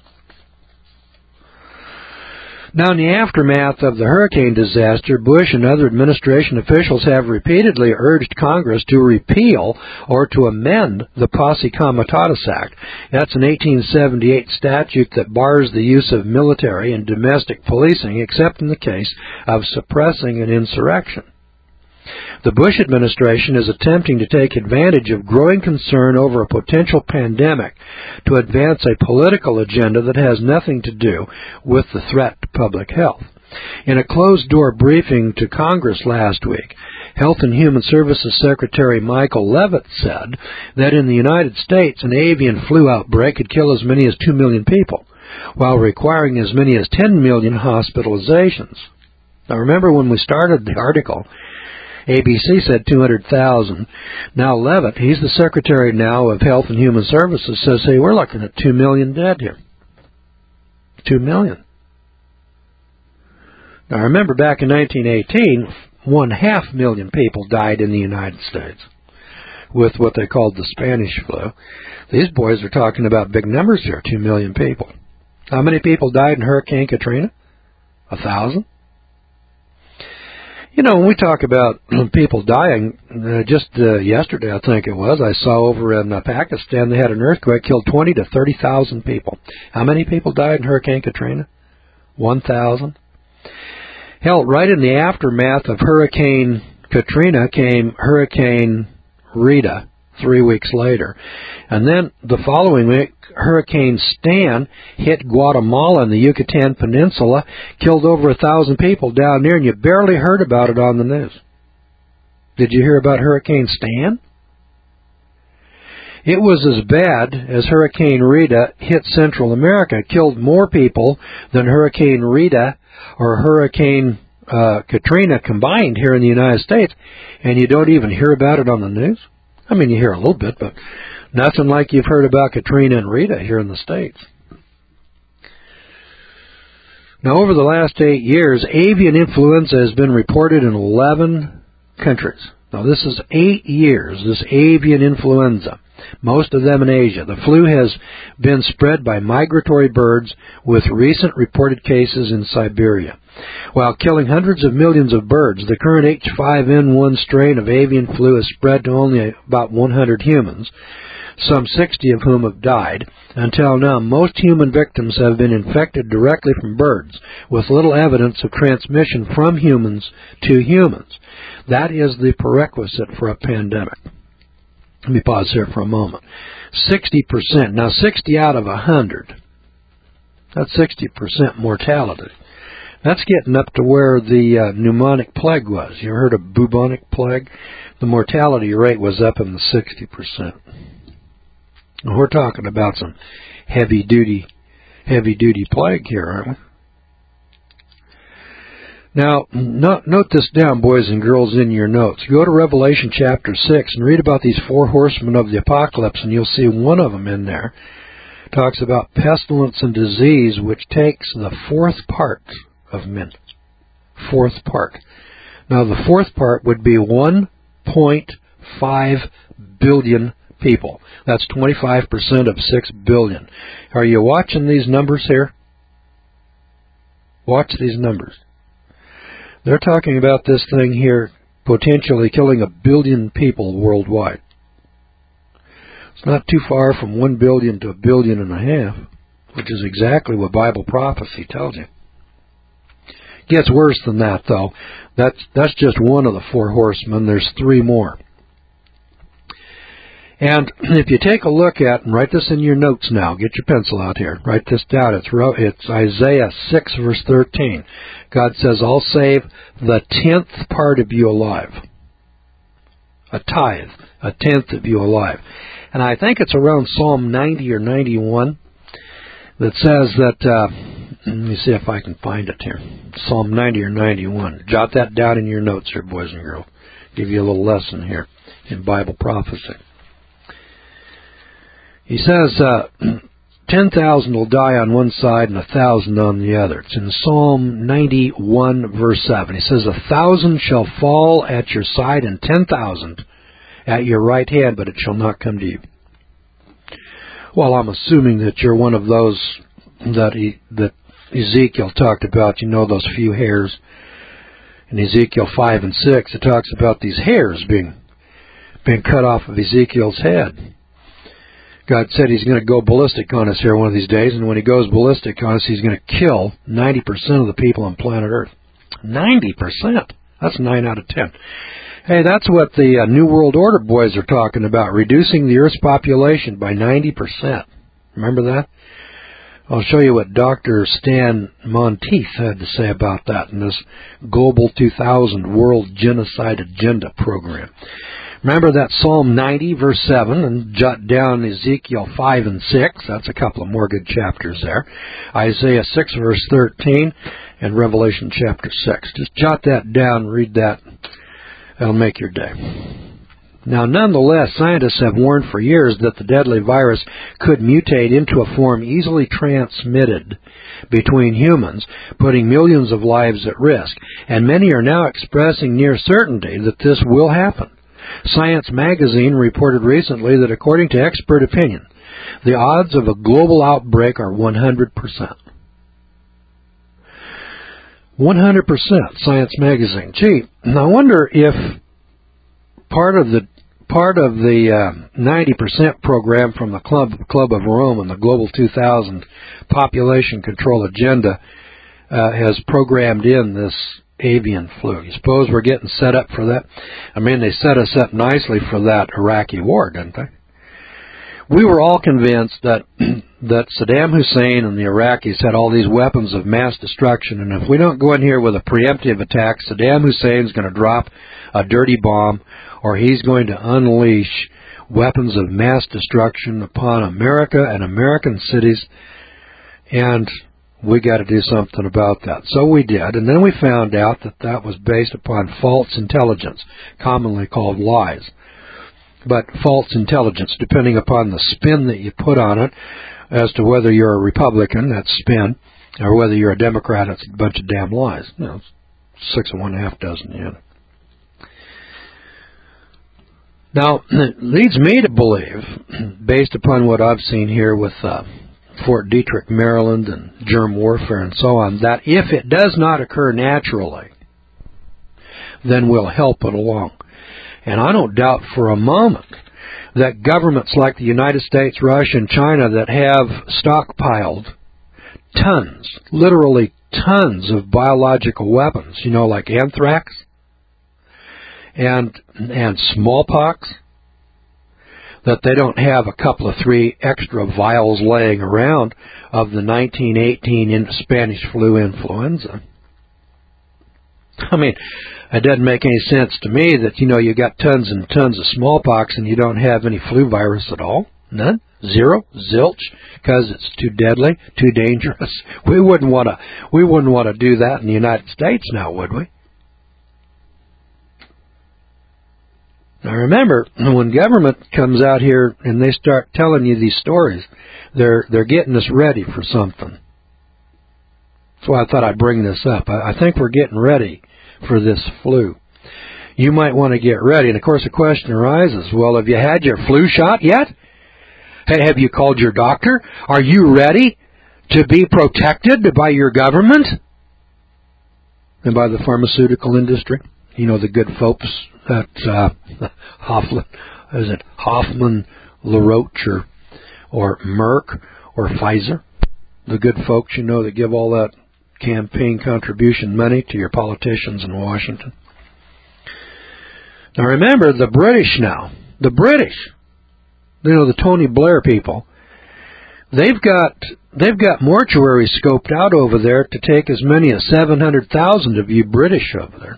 Now, in the aftermath of the hurricane disaster, Bush and other administration officials have repeatedly urged Congress to repeal or to amend the Posse Comitatus Act. That's an eighteen seventy-eight statute that bars the use of military and domestic policing except in the case of suppressing an insurrection. The Bush administration is attempting to take advantage of growing concern over a potential pandemic to advance a political agenda that has nothing to do with the threat to public health. In a closed-door briefing to Congress last week, Health and Human Services Secretary Michael Leavitt said that in the United States, an avian flu outbreak could kill as many as two million people, while requiring as many as ten million hospitalizations. Now, remember when we started the article, A B C said two hundred thousand. Now Leavitt, he's the Secretary now of Health and Human Services, says, hey, we're looking at two million dead here. two million. Now remember, back in nineteen eighteen, one half million people died in the United States with what they called the Spanish flu. These boys are talking about big numbers here, two million people. How many people died in Hurricane Katrina? A thousand? You know, when we talk about people dying, uh, just uh, yesterday, I think it was, I saw over in uh, Pakistan, they had an earthquake, killed twenty to thirty thousand people. How many people died in Hurricane Katrina? one thousand. Hell, right in the aftermath of Hurricane Katrina came Hurricane Rita three weeks later. And then the following week, Hurricane Stan hit Guatemala and the Yucatan Peninsula, killed over a thousand people down there, and you barely heard about it on the news. Did you hear about Hurricane Stan? It was as bad as Hurricane Rita hit Central America. It killed more people than Hurricane Rita or Hurricane uh, Katrina combined here in the United States, and you don't even hear about it on the news? I mean, you hear a little bit, but nothing like you've heard about Katrina and Rita here in the States. Now, over the last eight years, avian influenza has been reported in eleven countries. Now, this is eight years, this avian influenza, most of them in Asia. The flu has been spread by migratory birds, with recent reported cases in Siberia. While killing hundreds of millions of birds, the current H five N one strain of avian flu has spread to only about one hundred humans, some sixty of whom have died. Until now, most human victims have been infected directly from birds, with little evidence of transmission from humans to humans. That is the prerequisite for a pandemic. Let me pause here for a moment. sixty percent. Now, sixty out of one hundred. That's sixty percent mortality. That's getting up to where the uh, pneumonic plague was. You heard of bubonic plague? The mortality rate was up in the sixty percent. Now, we're talking about some heavy-duty, heavy-duty plague here, aren't we? Now, note, note this down, boys and girls, in your notes. Go to Revelation chapter six and read about these four horsemen of the apocalypse, and you'll see one of them in there talks about pestilence and disease, which takes the fourth part of men. Fourth part. Now, the fourth part would be one point five billion people. That's twenty-five percent of six billion. Are you watching these numbers here? Watch these numbers. They're talking about this thing here potentially killing a billion people worldwide. It's not too far from one billion to a billion and a half, which is exactly what Bible prophecy tells you. Gets worse than that, though. That's that's just one of the four horsemen. There's three more. And if you take a look at, and write this in your notes now, get your pencil out here, write this down. It's, it's Isaiah six, verse thirteen. God says, I'll save the tenth part of you alive. A tithe, a tenth of you alive. And I think it's around Psalm ninety or ninety-one that says that, uh, let me see if I can find it here. Psalm ninety or ninety-one. Jot that down in your notes here, boys and girls. Give you a little lesson here in Bible prophecy. He says, uh, ten thousand will die on one side and a thousand on the other. It's in Psalm ninety-one, verse seven. He says, a thousand shall fall at your side and ten thousand at your right hand, but it shall not come to you. Well, I'm assuming that you're one of those that he, that Ezekiel talked about. You know, those few hairs in Ezekiel five and six. It talks about these hairs being being cut off of Ezekiel's head. God said He's going to go ballistic on us here one of these days, and when He goes ballistic on us, He's going to kill ninety percent of the people on planet Earth. ninety percent? That's nine out of ten. Hey, that's what the uh, New World Order boys are talking about, reducing the Earth's population by ninety percent. Remember that? I'll show you what Doctor Stan Monteith had to say about that in this Global two thousand World Genocide Agenda program. Remember that Psalm ninety, verse seven, and jot down Ezekiel five and six. That's a couple of more good chapters there. Isaiah six, verse thirteen, and Revelation chapter six. Just jot that down, read that. That'll make your day. Now, nonetheless, scientists have warned for years that the deadly virus could mutate into a form easily transmitted between humans, putting millions of lives at risk. And many are now expressing near certainty that this will happen. Science magazine reported recently that according to expert opinion, the odds of a global outbreak are one hundred percent. one hundred percent, Science magazine. Gee, I wonder if part of the part of the uh, ninety percent program from the Club, Club of Rome and the Global two thousand population control agenda uh, has programmed in this avian flu. You suppose we're getting set up for that? I mean, they set us up nicely for that Iraqi war, didn't they? We were all convinced that that Saddam Hussein and the Iraqis had all these weapons of mass destruction, and if we don't go in here with a preemptive attack, Saddam Hussein's going to drop a dirty bomb, or he's going to unleash weapons of mass destruction upon America and American cities, and we got to do something about that. So we did, and then we found out that that was based upon false intelligence, commonly called lies. But false intelligence, depending upon the spin that you put on it, as to whether you're a Republican, that's spin, or whether you're a Democrat, it's a bunch of damn lies. You know, six and one half dozen, yeah. Now, it leads me to believe, based upon what I've seen here with uh, Fort Detrick, Maryland, and germ warfare and so on, that if it does not occur naturally, then we'll help it along. And I don't doubt for a moment that governments like the United States, Russia, and China that have stockpiled tons, literally tons of biological weapons, you know, like anthrax and and smallpox, that they don't have a couple of three extra vials laying around of the nineteen eighteen Spanish flu influenza. I mean, it doesn't make any sense to me that, you know, you got tons and tons of smallpox and you don't have any flu virus at all. None. Zero. Zilch. Because it's too deadly, too dangerous. We wouldn't want to. We wouldn't want to do that in the United States now, would we? Now remember, when government comes out here and they start telling you these stories, they're they're getting us ready for something. That's why I thought I'd bring this up. I, I think we're getting ready for this flu. you might want to get ready. And, of course, the question arises, well, have you had your flu shot yet? Hey, have you called your doctor? Are you ready to be protected by your government and by the pharmaceutical industry? You know, the good folks at uh, Hoffman, is it Hoffman, LaRoche, or, or Merck, or Pfizer? The good folks, you know, that give all that campaign contribution money to your politicians in Washington. Now remember, the British now, the British, you know, the Tony Blair people, they've got they've got mortuaries scoped out over there to take as many as seven hundred thousand of you British over there.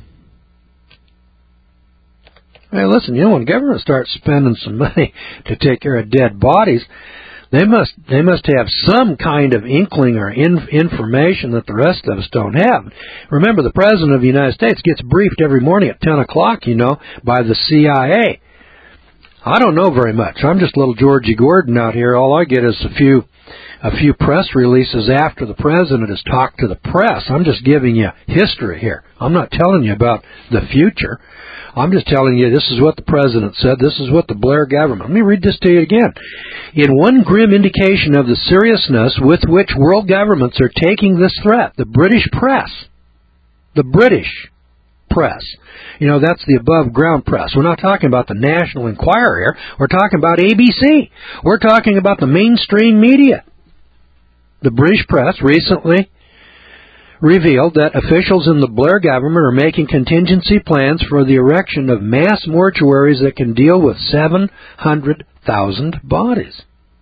Hey, listen, you know, when government starts spending some money to take care of dead bodies, They must they must have some kind of inkling or in, information that the rest of us don't have. Remember, the President of the United States gets briefed every morning at ten o'clock, you know, by the C I A. I don't know very much. I'm just little Georgie Gordon out here. All I get is a few a few press releases after the President has talked to the press. I'm just giving you history here. I'm not telling you about the future. I'm just telling you this is what the President said. This is what the Blair government. Let me read this to you again. In one grim indication of the seriousness with which world governments are taking this threat, the British press, the British press, you know, that's the above-ground press. We're not talking about the National Enquirer here. We're talking about A B C. We're talking about the mainstream media. The British press recently revealed that officials in the Blair government are making contingency plans for the erection of mass mortuaries that can deal with seven hundred thousand bodies.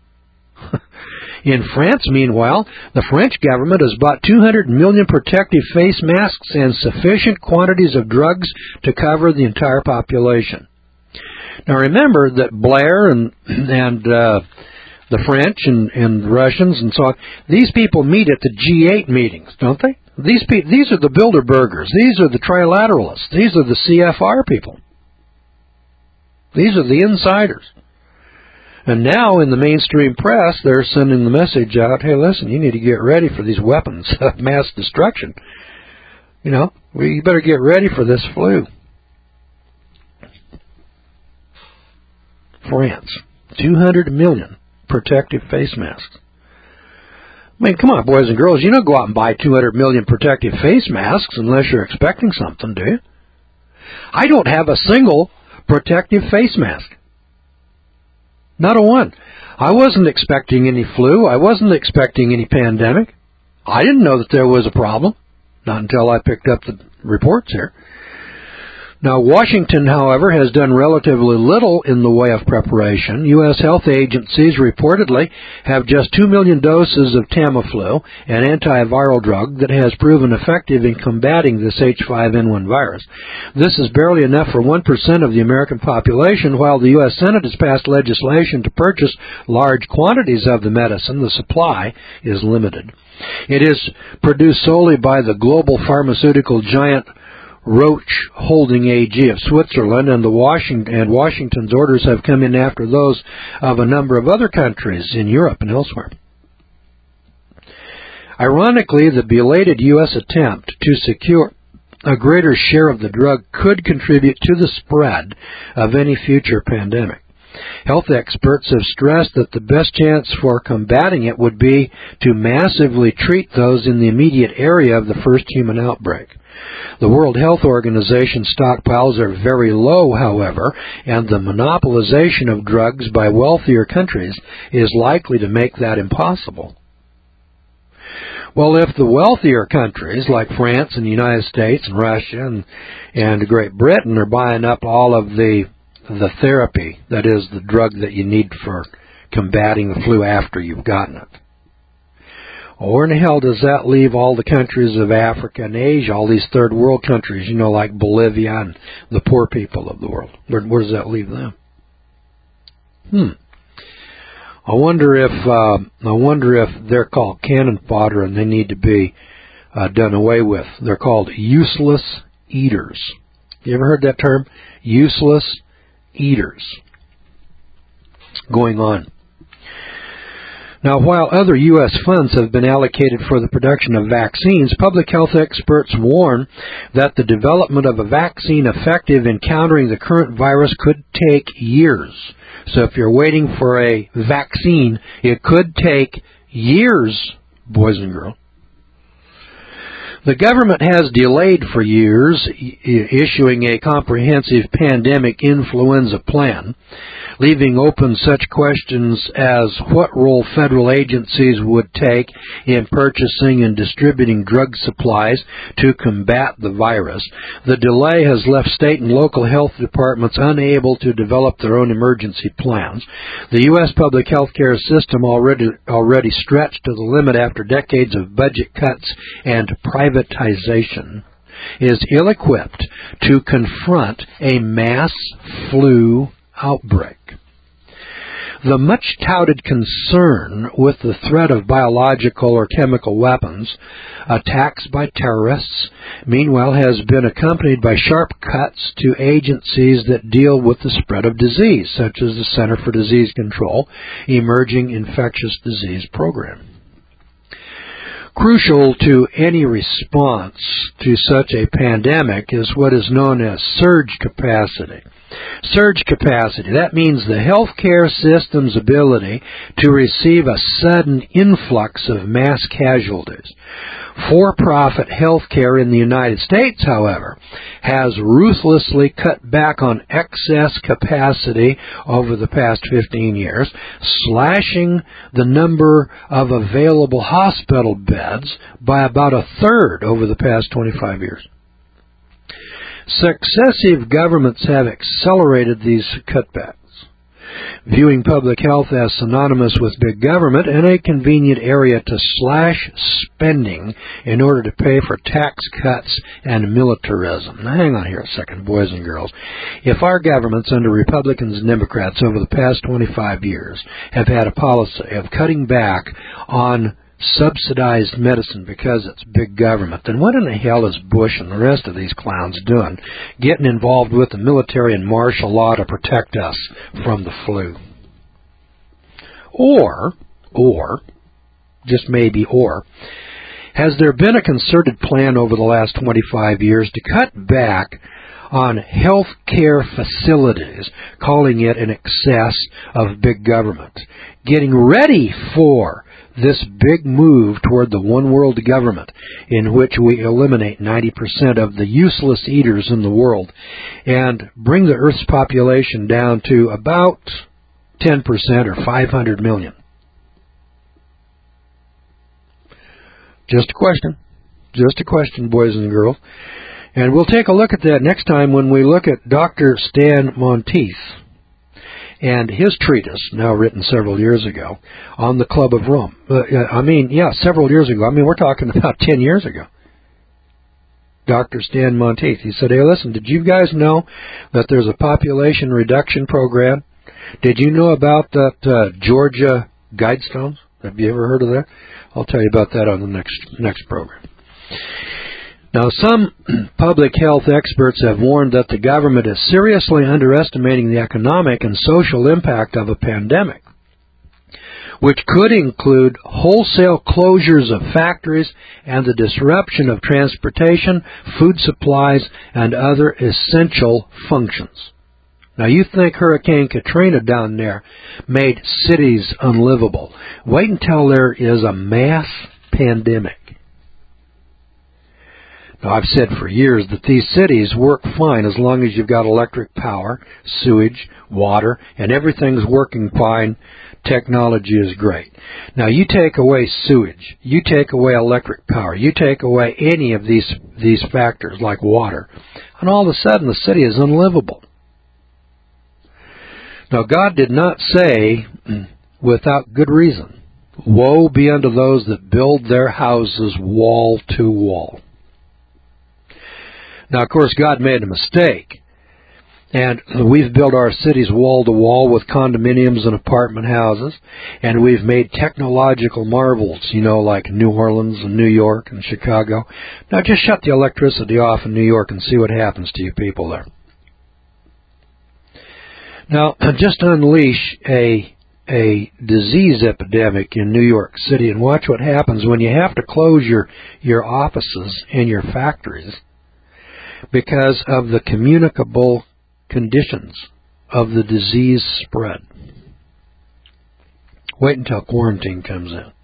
In France, meanwhile, the French government has bought two hundred million protective face masks and sufficient quantities of drugs to cover the entire population. Now remember that Blair and, and uh, the French and, and the Russians and so on, these people meet at the G eight meetings, don't they? These pe- these are the Bilderbergers. These are the trilateralists. These are the C F R people. These are the insiders. And now in the mainstream press, they're sending the message out, hey, listen, you need to get ready for these weapons of mass destruction. You know, we, you better get ready for this flu. France, two hundred million protective face masks. I mean, come on, boys and girls, you don't go out and buy two hundred million protective face masks unless you're expecting something, do you? I don't have a single protective face mask. Not a one. I wasn't expecting any flu. I wasn't expecting any pandemic. I didn't know that there was a problem. Not until I picked up the reports here. Now, Washington, however, has done relatively little in the way of preparation. U S health agencies reportedly have just two million doses of Tamiflu, an antiviral drug that has proven effective in combating this H five N one virus. This is barely enough for one percent of the American population. While the U S Senate has passed legislation to purchase large quantities of the medicine, the supply is limited. It is produced solely by the global pharmaceutical giant Roche Holding A G of Switzerland, and the Washington and Washington's orders have come in after those of a number of other countries in Europe and elsewhere. Ironically, the belated U S attempt to secure a greater share of the drug could contribute to the spread of any future pandemic. Health experts have stressed that the best chance for combating it would be to massively treat those in the immediate area of the first human outbreak. The World Health Organization stockpiles are very low, however, and the monopolization of drugs by wealthier countries is likely to make that impossible. Well, if the wealthier countries like France and the United States and Russia and, and Great Britain are buying up all of the the therapy, that is, the drug that you need for combating the flu after you've gotten it, where in the hell does that leave all the countries of Africa and Asia, all these third world countries, you know, like Bolivia and the poor people of the world? Where, where does that leave them? Hmm. I wonder if uh, I wonder if they're called cannon fodder and they need to be uh, done away with. They're called useless eaters. You ever heard that term? Useless eaters. Going on. Now, while other U S funds have been allocated for the production of vaccines, public health experts warn that the development of a vaccine effective in countering the current virus could take years. So if you're waiting for a vaccine, it could take years, boys and girls. The government has delayed for years issuing a comprehensive pandemic influenza plan, leaving open such questions as what role federal agencies would take in purchasing and distributing drug supplies to combat the virus. The delay has left state and local health departments unable to develop their own emergency plans. The U S public health care system already already stretched to the limit after decades of budget cuts and privatization is ill-equipped to confront a mass flu outbreak. The much-touted concern with the threat of biological or chemical weapons, attacks by terrorists, meanwhile has been accompanied by sharp cuts to agencies that deal with the spread of disease, such as the Center for Disease Control, Emerging Infectious Disease Program. Crucial to any response to such a pandemic is what is known as surge capacity. Surge capacity, that means the healthcare system's ability to receive a sudden influx of mass casualties. For-profit healthcare in the United States, however, has ruthlessly cut back on excess capacity over the past fifteen years, slashing the number of available hospital beds by about a third over the past twenty-five years. Successive governments have accelerated these cutbacks, viewing public health as synonymous with big government and a convenient area to slash spending in order to pay for tax cuts and militarism. Now, hang on here a second, boys and girls. If our governments under Republicans and Democrats over the past twenty-five years have had a policy of cutting back on subsidized medicine because it's big government, then what in the hell is Bush and the rest of these clowns doing, getting involved with the military and martial law to protect us from the flu? Or, or, just maybe or, has there been a concerted plan over the last twenty-five years to cut back on health care facilities, calling it an excess of big government, getting ready for this big move toward the one-world government in which we eliminate ninety percent of the useless eaters in the world and bring the Earth's population down to about ten percent or five hundred million? Just a question. Just a question, boys and girls. And we'll take a look at that next time when we look at Doctor Stan Monteith and his treatise, now written several years ago, on the Club of Rome. Uh, I mean, yeah, several years ago. I mean, we're talking about ten years ago. Doctor Stan Monteith, he said, hey, listen, did you guys know that there's a population reduction program? Did you know about that uh, Georgia Guidestones? Have you ever heard of that? I'll tell you about that on the next next program. Now, some public health experts have warned that the government is seriously underestimating the economic and social impact of a pandemic, which could include wholesale closures of factories and the disruption of transportation, food supplies, and other essential functions. Now, you think Hurricane Katrina down there made cities unlivable. Wait until there is a mass pandemic. Now, I've said for years that these cities work fine as long as you've got electric power, sewage, water, and everything's working fine. Technology is great. Now, you take away sewage, you take away electric power, you take away any of these these factors like water, and all of a sudden the city is unlivable. Now, God did not say, without good reason, woe be unto those that build their houses wall to wall. Now, of course, God made a mistake, and we've built our cities wall to wall with condominiums and apartment houses, and we've made technological marvels, you know, like New Orleans and New York and Chicago. Now, just shut the electricity off in New York and see what happens to you people there. Now, just unleash a a disease epidemic in New York City, and watch what happens when you have to close your, your offices and your factories because of the communicable conditions of the disease spread. Wait until quarantine comes in.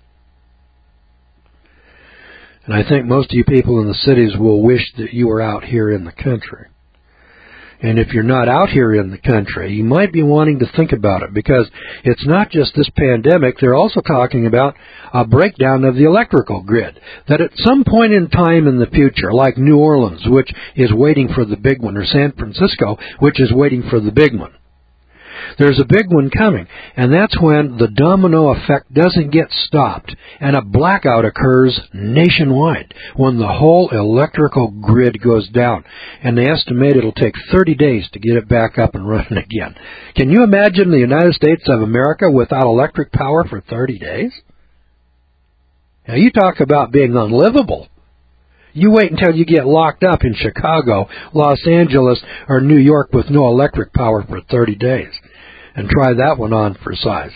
And I think most of you people in the cities will wish that you were out here in the country. And if you're not out here in the country, you might be wanting to think about it, because it's not just this pandemic. They're also talking about a breakdown of the electrical grid, that at some point in time in the future, like New Orleans, which is waiting for the big one, or San Francisco, which is waiting for the big one, there's a big one coming, and that's when the domino effect doesn't get stopped and a blackout occurs nationwide, when the whole electrical grid goes down, and they estimate it'll take thirty days to get it back up and running again. Can you imagine the United States of America without electric power for thirty days? Now, you talk about being unlivable. You wait until you get locked up in Chicago, Los Angeles, or New York with no electric power for thirty days. And try that one on for size.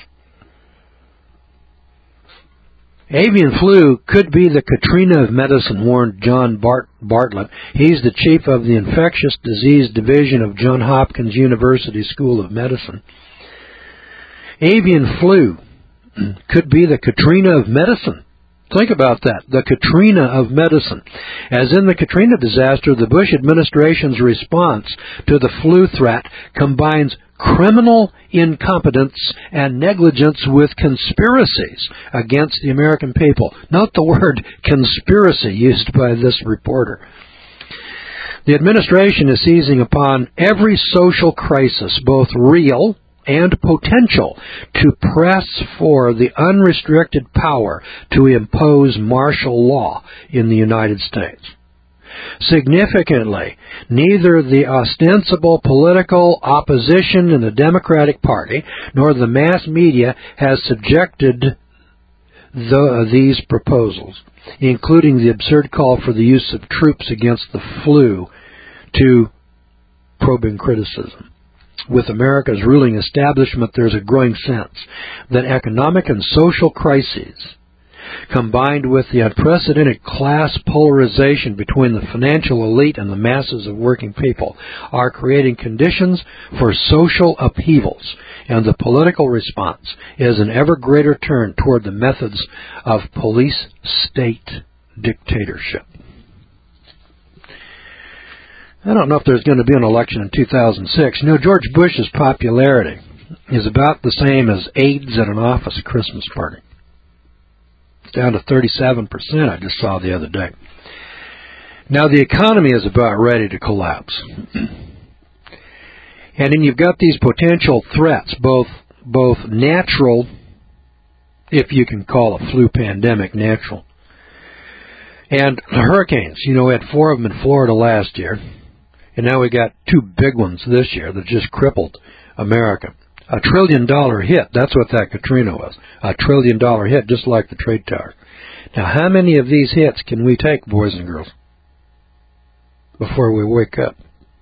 Avian flu could be the Katrina of medicine, warned John Bart- Bartlett. He's the chief of the Infectious Disease Division of Johns Hopkins University School of Medicine. Avian flu could be the Katrina of medicine. Think about that, the Katrina of medicine. As in the Katrina disaster, the Bush administration's response to the flu threat combines criminal incompetence and negligence with conspiracies against the American people. Note the word conspiracy used by this reporter. The administration is seizing upon every social crisis, both real and potential, to press for the unrestricted power to impose martial law in the United States. Significantly, neither the ostensible political opposition in the Democratic Party nor the mass media has subjected the, these proposals, including the absurd call for the use of troops against the flu, to probing criticism. With America's ruling establishment, there's a growing sense that economic and social crises, combined with the unprecedented class polarization between the financial elite and the masses of working people, are creating conditions for social upheavals, and the political response is an ever greater turn toward the methods of police-state dictatorship. I don't know if there's going to be an election in two thousand six. You know, George Bush's popularity is about the same as AIDS at an office Christmas party. It's down to thirty-seven percent, I just saw the other day. Now, the economy is about ready to collapse. And then you've got these potential threats, both both natural, if you can call a flu pandemic natural, and hurricanes. You know, we had four of them in Florida last year. And now we got two big ones this year that just crippled America. A trillion dollar hit, that's what that Katrina was. A trillion dollar hit, just like the trade tower. Now, how many of these hits can we take, boys and girls, before we wake up?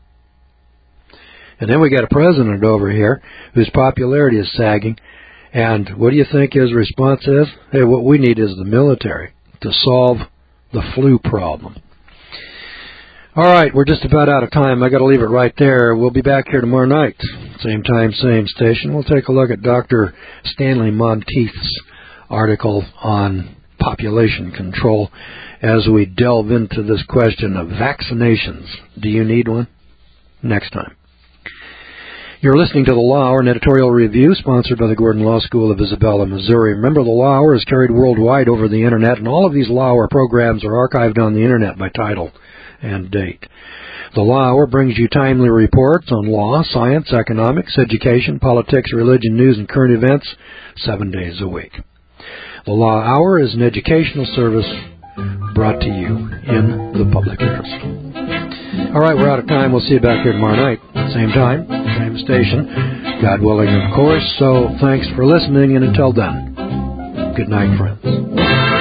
And then we got a president over here whose popularity is sagging. And what do you think his response is? Hey, what we need is the military to solve the flu problem. All right, we're just about out of time. I got to leave it right there. We'll be back here tomorrow night, same time, same station. We'll take a look at Doctor Stanley Monteith's article on population control as we delve into this question of vaccinations. Do you need one? Next time. You're listening to the Law Hour, an editorial review sponsored by the Gordon Law School of Isabella, Missouri. Remember, the Law Hour is carried worldwide over the Internet, and all of these Law Hour programs are archived on the Internet by title and date. The Law Hour brings you timely reports on law, science, economics, education, politics, religion, news, and current events seven days a week. The Law Hour is an educational service brought to you in the public interest. All right, we're out of time. We'll see you back here tomorrow night. Same time, same station. God willing, of course. So thanks for listening, and until then, good night, friends.